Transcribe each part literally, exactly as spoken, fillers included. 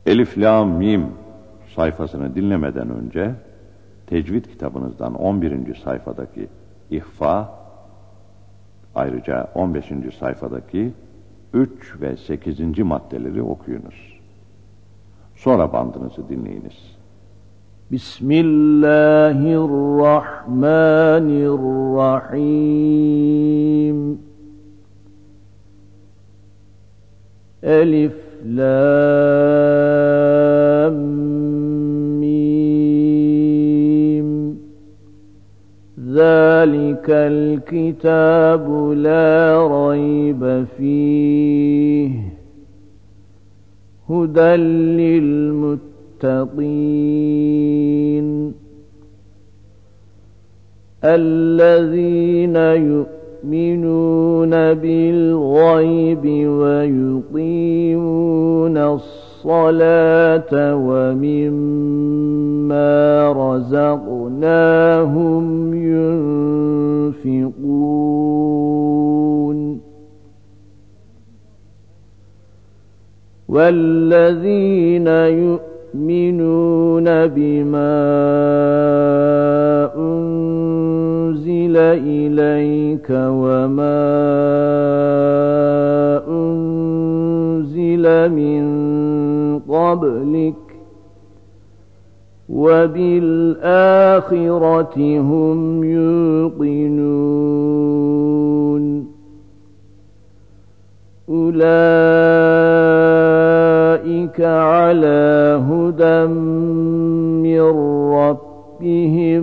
Elif, Lam, Mim sayfasını dinlemeden önce tecvid kitabınızdan on birinci sayfadaki ihfa, ayrıca on beşinci sayfadaki üç ve sekizinci maddeleri okuyunuz. Sonra bandınızı dinleyiniz. Bismillahirrahmanirrahim. Elif, Lam, Mim. Zâlikel kitâbu lâ raybe fîh. Huden lil muttaqîn. Ellezîne yu'minûne bil gaybi ve yuqîmûne's-salâte ve mimmâ razaqnâhum yunfikûn. وَالَّذِينَ يُؤْمِنُونَ بِمَا أُنْزِلَ إِلَيْكَ وَمَا أُنْزِلَ مِنْ قَبْلِكَ وَبِالْآخِرَةِ هُمْ يُوقِنُونَ. أُولَٰئِكَ عَلَى هُدًى مِّن رَّبِّهِمْ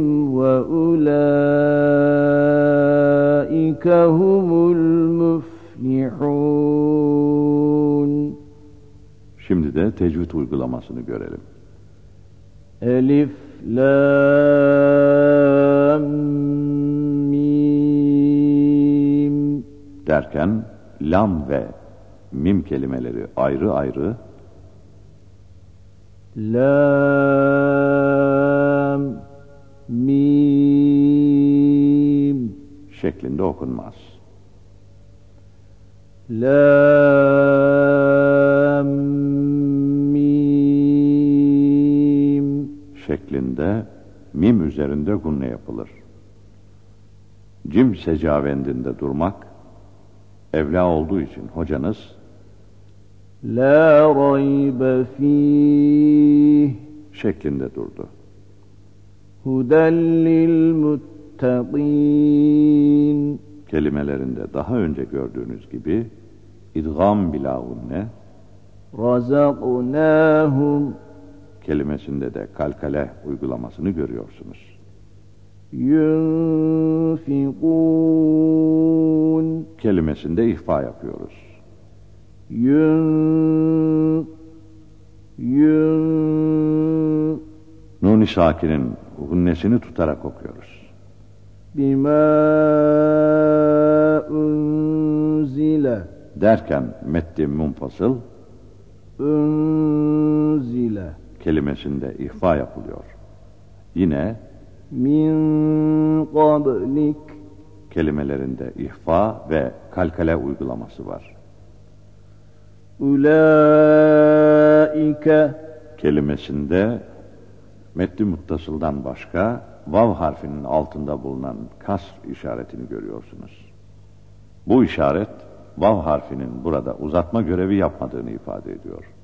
وَأُولَٰئِكَ هُمُ الْمُفْلِحُونَ. Şimdi de tecvid uygulamasını görelim. Elif, Lam, Mim derken lam ve mim kelimeleri ayrı ayrı, Lam, Mim şeklinde okunmaz. Lam, Mim şeklinde mim üzerinde gunne yapılır. Cim secavendinde durmak evla olduğu için hocanız La raybe fîh şeklinde durdu. Huden lil muttaqîn kelimelerinde daha önce gördüğünüz gibi idgam bila gunne, razaqnâhum kelimesinde de kalkale uygulamasını görüyorsunuz. Yunfikûn kelimesinde ihfa yapıyoruz. Yun Yun Nun-i sakinin gunnesini tutarak okuyoruz. Bima unzile derken meddi munfasıl unzile kelimesinde ihfa yapılıyor. Yine min qablik kelimelerinde ihfa ve kalkale uygulaması var. Ulaike kelimesinde meddi muttasıldan başka vav harfinin altında bulunan kasr işaretini görüyorsunuz. Bu işaret vav harfinin burada uzatma görevi yapmadığını ifade ediyor.